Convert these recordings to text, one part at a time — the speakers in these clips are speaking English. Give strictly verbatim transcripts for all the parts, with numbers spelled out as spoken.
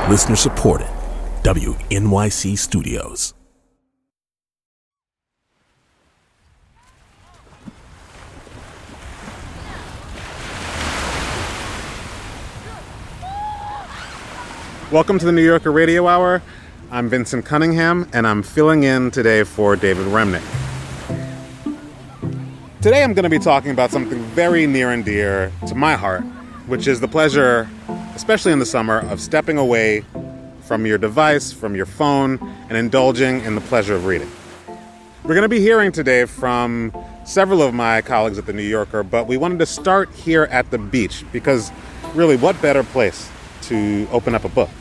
Listener supported. W N Y C Studios. Welcome to the New Yorker Radio Hour. I'm Vincent Cunningham, and I'm filling in today for David Remnick. Today I'm going to be talking about something very near and dear to my heart, which is the pleasure, especially in the summer, of stepping away from your device, from your phone, and indulging in the pleasure of reading. We're going to be hearing today from several of my colleagues at the New Yorker, but we wanted to start here at the beach, because really, what better place to open up a book?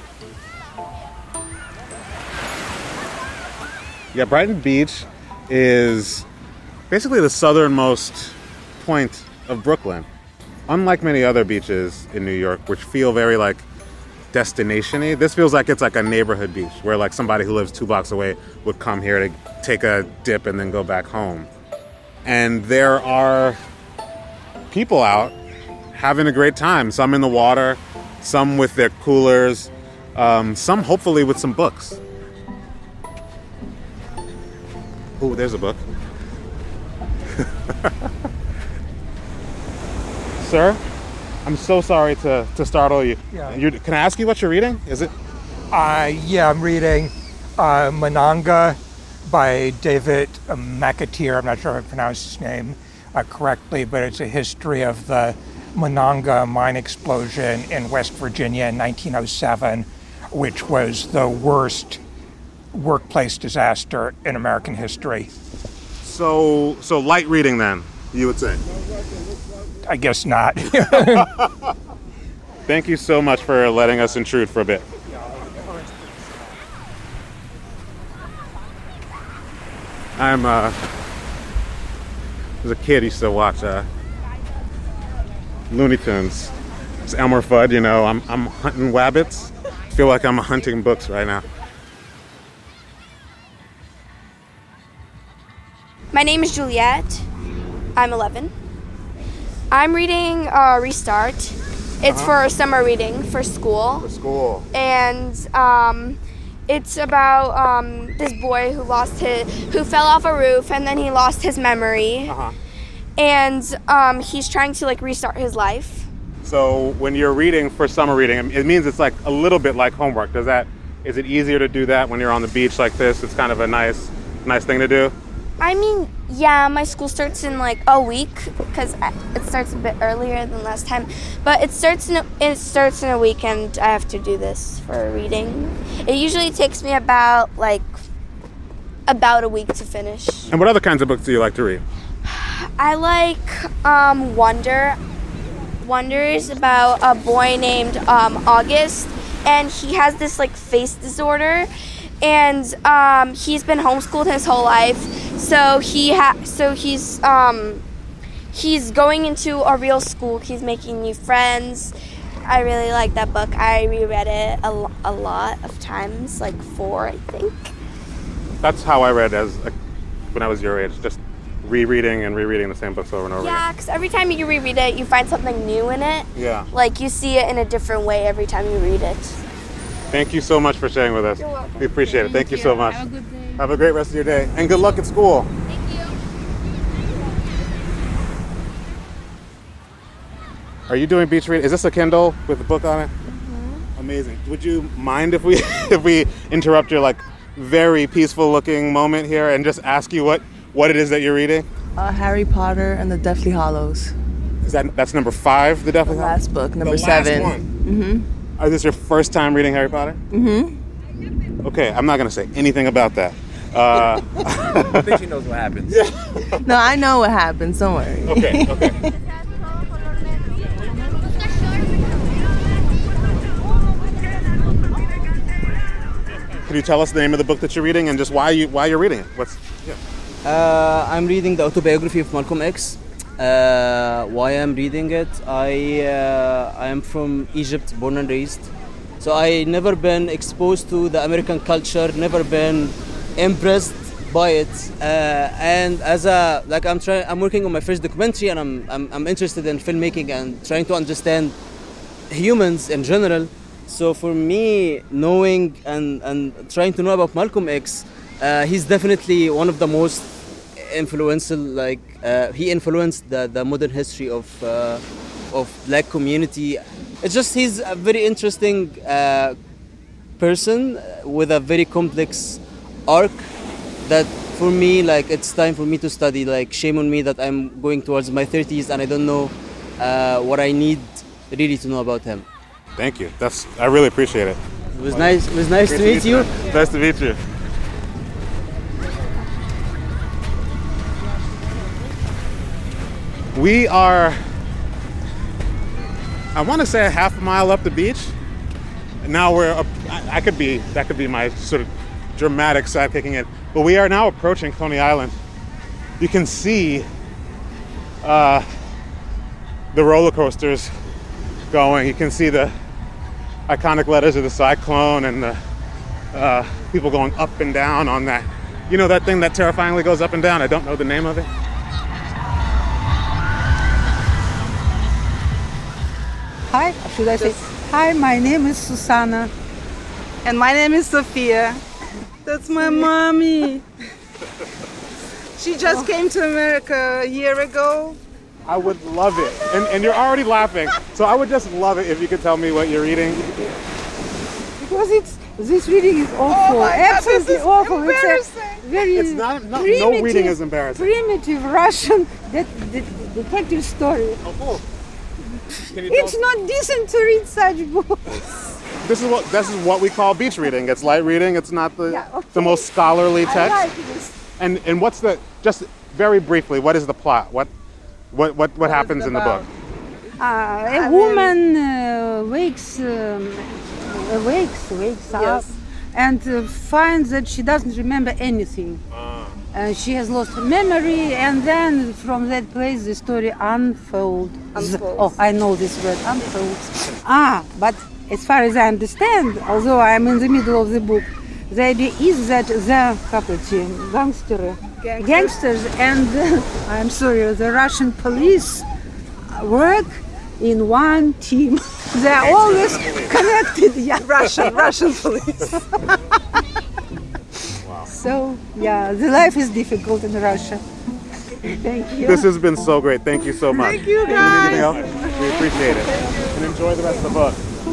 Yeah, Brighton Beach is basically the southernmost point of Brooklyn. Unlike many other beaches in New York, which feel very like destination-y, this feels like it's like a neighborhood beach where like somebody who lives two blocks away would come here to take a dip and then go back home. And there are people out having a great time. Some in the water, some with their coolers, um, some hopefully with some books. Oh, there's a book. Sir, I'm so sorry to, to startle you. Yeah. You're, can I ask you what you're reading? Is it? Uh, yeah, I'm reading uh, Monongah by David McAteer. I'm not sure if I pronounced his name uh, correctly, but it's a history of the Monongah mine explosion in West Virginia in nineteen oh seven, which was the worst workplace disaster in American history. So, so light reading then, you would say? I guess not. Thank you so much for letting us intrude for a bit. I'm, uh, as a kid, used to watch, uh, Looney Tunes. It's Elmer Fudd, you know, I'm, I'm hunting wabbits. I feel like I'm hunting books right now. My name is Juliet. I'm eleven. I'm reading uh, Restart. It's Uh-huh. for summer reading for school. For school. And um, it's about um, this boy who lost his, who fell off a roof and then he lost his memory. Uh-huh. And um, he's trying to like restart his life. So when you're reading for summer reading, it means it's like a little bit like homework. Does that, is it easier to do that when you're on the beach like this? It's kind of a nice, nice thing to do. I mean, yeah, my school starts in like a week because it starts a bit earlier than last time. But it starts in a, it starts in a week, and I have to do this for reading. It usually takes me about like about a week to finish. And what other kinds of books do you like to read? I like um, Wonder. Wonder is about a boy named um, August, and he has this like face disorder. And um, he's been homeschooled his whole life, so he ha- so he's um, he's going into a real school. He's making new friends. I really like that book. I reread it a, lo- a lot of times, like four, I think. That's how I read as a, when I was your age, just rereading and rereading the same books over and over Yeah, again. because every time you reread it, you find something new in it. Yeah. Like you see it in a different way every time you read it. Thank you so much for sharing with us. You're welcome. We appreciate it. Thank, you so much. Have a good day. Have a great rest of your day. And good luck at school. Thank you. Are you doing beach reading? Is this a Kindle with a book on it? Mm-hmm. Amazing. Would you mind if we if we interrupt your like very peaceful looking moment here and just ask you what, what it is that you're reading? Uh, Harry Potter and the Deathly Hallows. Is that that's number five, the Deathly The Hallows? last book, number the seven. Last one. Mm-hmm. Is this your first time reading Harry Potter? Mm-hmm. Okay, I'm not going to say anything about that. Uh, I think she knows what happens. No, I know what happens. Don't worry. okay, okay. Could you tell us the name of the book that you're reading and just why you why you're reading it? What's yeah. Uh, I'm reading the autobiography of Malcolm X. Uh, why I'm reading it? I uh, I am from Egypt, born and raised. So I never been exposed to the American culture, never been impressed by it. Uh, and as a like I'm trying, I'm working on my first documentary, and I'm I'm I'm interested in filmmaking and trying to understand humans in general. So for me, knowing and, and trying to know about Malcolm X, uh, he's definitely one of the most influential, like uh, he influenced the, the modern history of uh, of black community. It's just he's a very interesting uh, person with a very complex arc that for me, like it's time for me to study. Like shame on me that I'm going towards my thirties and I don't know uh, what I need really to know about him. Thank you. That's I really appreciate it. It was nice. It was nice Great to meet you. Nice to meet you. We are, I want to say a half a mile up the beach. Now we're, up, I, I could be, that could be my sort of dramatic side kicking it. But we are now approaching Coney Island. You can see uh, the roller coasters going. You can see the iconic letters of the Cyclone and the uh, people going up and down on that. You know that thing that terrifyingly goes up and down? I don't know the name of it. Hi, should I say, hi, my name is Susanna. And my name is Sophia. That's my mommy. She just came to America a year ago. I would love it. And, and you're already laughing. So I would just love it if you could tell me what you're reading. Because it's, this reading is awful, Oh my God, absolutely this is awful. embarrassing. It's a very It's not, not no primitive, reading is embarrassing. primitive Russian det- det- detective story. Oh, can you tell It's not decent to read such books. This is what this is what we call beach reading. It's light reading. It's not the Yeah, okay. the most scholarly I text. like this. And and what's the just very briefly? What is the plot? What what what what happens in the book? Uh, a woman uh, wakes, um, wakes, wakes up, Yes. and uh, finds that she doesn't remember anything. Uh, she has lost her memory, and then from that place the story unfolds. Unfolds. Oh, I know this word, unfolds. Ah, but as far as I understand, although I'm in the middle of the book, the idea is that the couple, gangster, Gangsters. gangsters and uh, I'm sorry, the Russian police work in one team. They're always connected. Yeah, Russian, Russian police. so yeah, the life is difficult in Russia. Thank you. This has been so great. Thank you so much. Thank you, Anything guys. else? We appreciate it. And enjoy the rest of the book.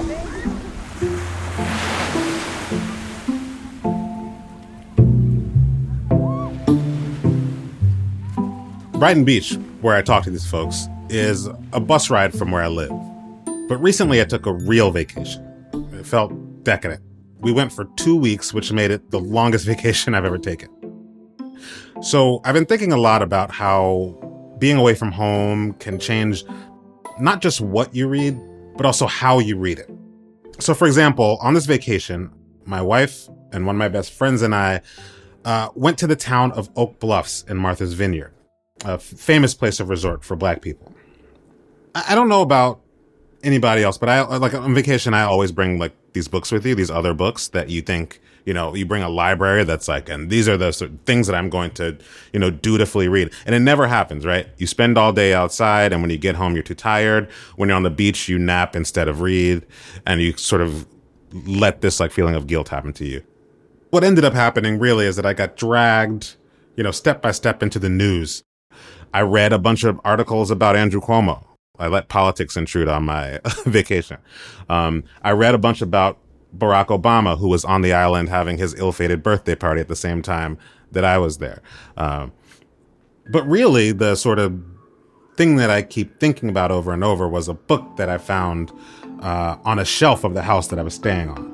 Brighton Beach, where I talk to these folks, is a bus ride from where I live. But recently I took a real vacation. It felt decadent. We went for two weeks, which made it the longest vacation I've ever taken. So I've been thinking a lot about how being away from home can change not just what you read, but also how you read it. So for example, on this vacation, my wife and one of my best friends and I uh, went to the town of Oak Bluffs in Martha's Vineyard, a f- famous place of resort for black people. I, I don't know about anybody else, but I like on vacation, I always bring like these books with you, these other books that you think, you know, you bring a library that's like, and these are the sort of things that I'm going to, you know, dutifully read. And it never happens, right? You spend all day outside, and when you get home, you're too tired. When you're on the beach, you nap instead of read, and you sort of let this like feeling of guilt happen to you. What ended up happening really is that I got dragged, you know, step by step into the news. I read a bunch of articles about Andrew Cuomo. I let politics intrude on my vacation. Um, I read a bunch about Barack Obama, who was on the island having his ill-fated birthday party at the same time that I was there. Um, but really, the sort of thing that I keep thinking about over and over was a book that I found uh, on a shelf of the house that I was staying on.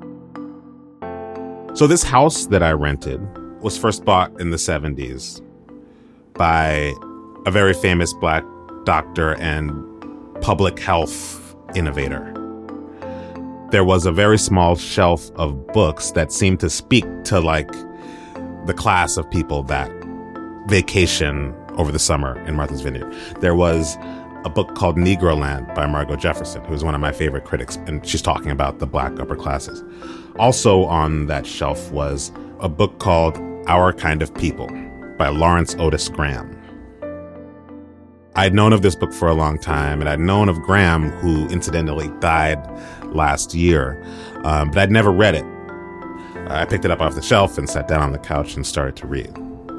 So this house that I rented was first bought in the seventies by a very famous black doctor and public health innovator. There was a very small shelf of books that seemed to speak to like the class of people that vacation over the summer in Martha's Vineyard. There was a book called Negroland by Margot Jefferson, who's one of my favorite critics, and she's talking about the black upper classes. Also on that shelf was a book called Our Kind of People by Lawrence Otis Graham. I'd known of this book for a long time, and I'd known of Graham, who incidentally died last year, um, but I'd never read it. I picked it up off the shelf and sat down on the couch and started to read.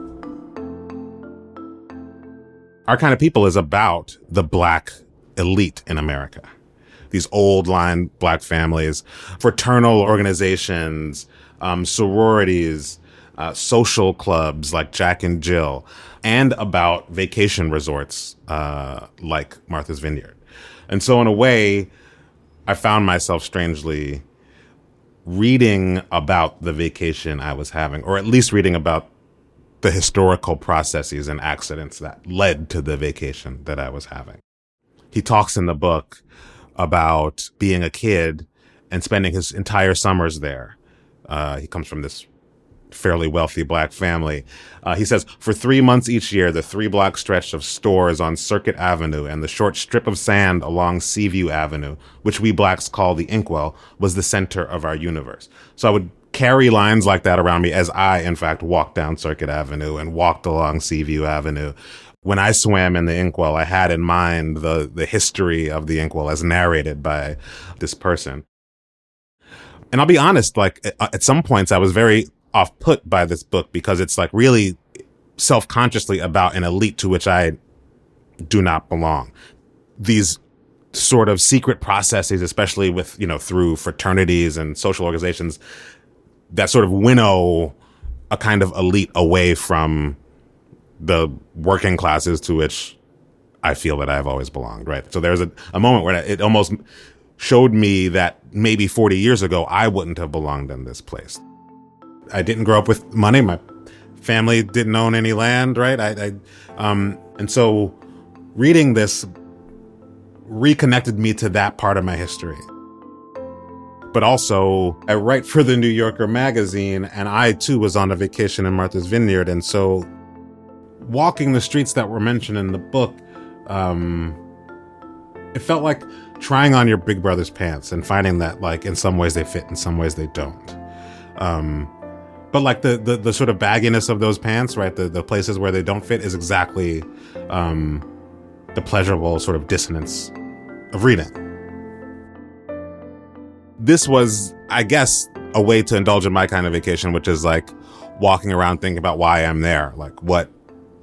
Our Kind of People is about the black elite in America. These old line black families, fraternal organizations, um, sororities, uh, social clubs like Jack and Jill, and about vacation resorts uh, like Martha's Vineyard. And so in a way, I found myself strangely reading about the vacation I was having, or at least reading about the historical processes and accidents that led to the vacation that I was having. He talks in the book about being a kid and spending his entire summers there. Uh, he comes from this fairly wealthy black family. Uh, he says, for three months each year, the three block stretch of stores on Circuit Avenue and the short strip of sand along Seaview Avenue, which we blacks call the Inkwell, was the center of our universe. So I would carry lines like that around me as I, in fact, walked down Circuit Avenue and walked along Seaview Avenue. When I swam in the Inkwell, I had in mind the, the history of the Inkwell as narrated by this person. And I'll be honest, like at some points I was very off put by this book because it's like really self-consciously about an elite to which I do not belong. These sort of secret processes, especially with, you know, through fraternities and social organizations that sort of winnow a kind of elite away from the working classes to which I feel that I've always belonged, right? So there's a, a moment where it almost showed me that maybe forty years ago, I wouldn't have belonged in this place. I didn't grow up with money. My family didn't own any land, right? I, I um, and so reading this reconnected me to that part of my history. But also, I write for the New Yorker magazine, and I too was on a vacation in Martha's Vineyard. And so walking the streets that were mentioned in the book, um, it felt like trying on your big brother's pants and finding that, like, in some ways they fit, in some ways they don't. Um, But like the, the, the sort of bagginess of those pants, right? The, the places where they don't fit is exactly um, the pleasurable sort of dissonance of reading. This was, I guess, a way to indulge in my kind of vacation, which is like walking around thinking about why I'm there. Like what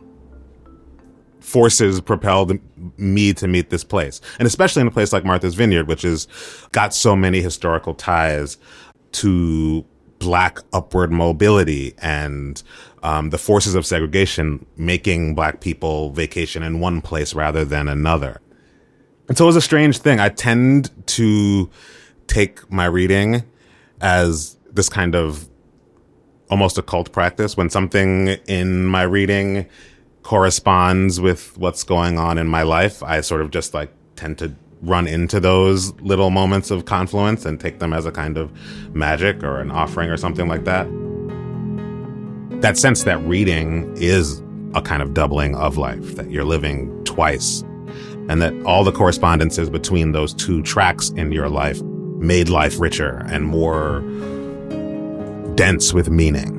forces propelled me to meet this place. And especially in a place like Martha's Vineyard, which has got so many historical ties to black upward mobility and um, the forces of segregation making black people vacation in one place rather than another. And so it was a strange thing. I tend to take my reading as this kind of almost occult practice. When something in my reading corresponds with what's going on in my life, I sort of just like tend to run into those little moments of confluence and take them as a kind of magic or an offering or something like that. That sense that reading is a kind of doubling of life, that you're living twice, and that all the correspondences between those two tracks in your life made life richer and more dense with meaning.